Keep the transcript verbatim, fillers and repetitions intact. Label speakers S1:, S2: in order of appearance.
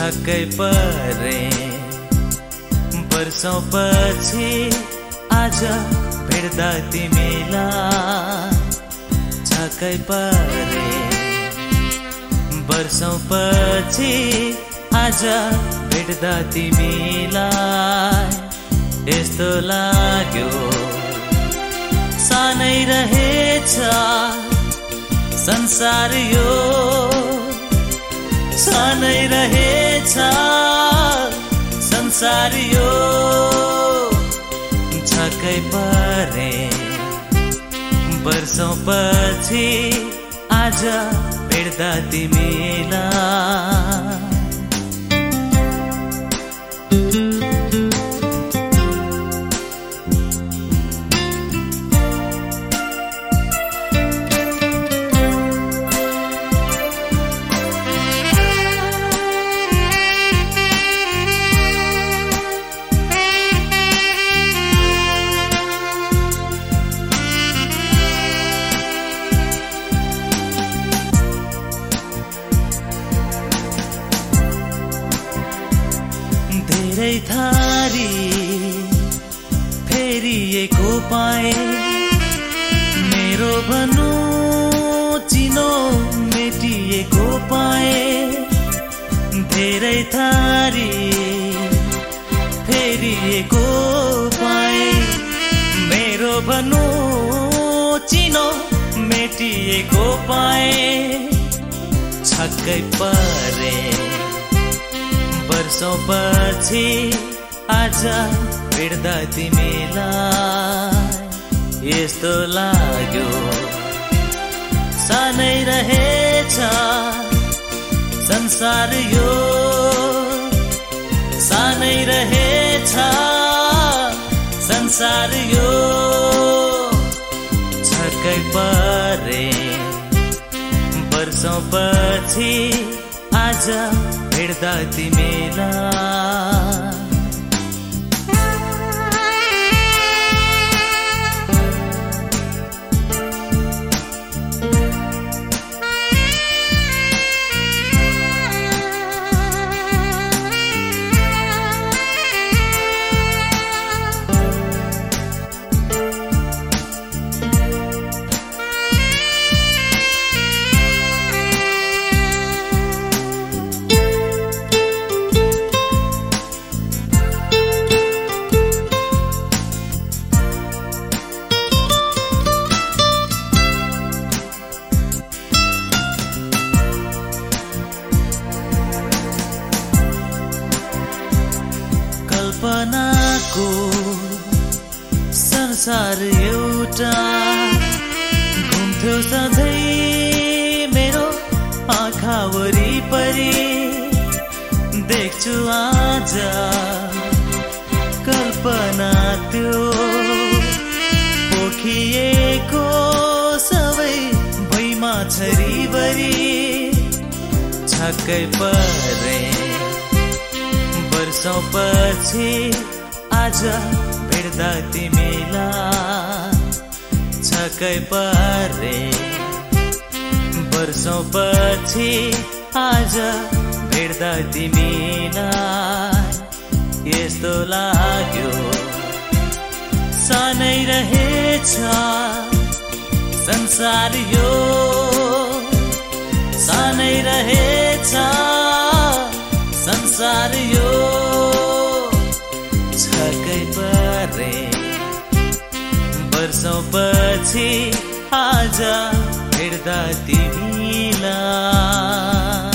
S1: छक्कै परे वर्षौं पछि आज भेट्दा तिमीलाई छक्कै परे वर्षौं पछि आज भेट्दा तिमीलाई यस्तो लाग्यो सानै रहेछ संसार यो सानै रहेछ संसार यो छक्कै परे वर्षौं पछि आज भेट्दा तिमीलाई धेरै थारी फेरिएको पाए मेरो भनु चिनो मेटिएको पाए धेरै थारी फेरिएको पाए मेरो भनु चिनो मेटिएको पाए छक्कै परे वर्षौं पछि आज भेट्दा तिमीलाई यस्तो लाग्यो सानै रहेछ संसार यो सानै रहेछ संसार यो छक्कै परे वर्षौं पछि आज भेट्दा तिमीलाई कल्पनाको संसार एउटा घुम्थ्यो सधैँ मेरो आँखा वरिपरि देख्छु आज कल्पना त्यो पोखिएको सबै भैमा छरीबरी छक्कै परे वर्षौं पछि आज भेट्दा तिमीलाई छक्कै परे वर्षौं पछि आज भेट्दा तिमीलाई यस्तो लाग्यो सानै रहेछ संसार यो सानै रहेछ संसार यो छक्कै परे वर्षौं पछि आज भेट्दा तिमीलाई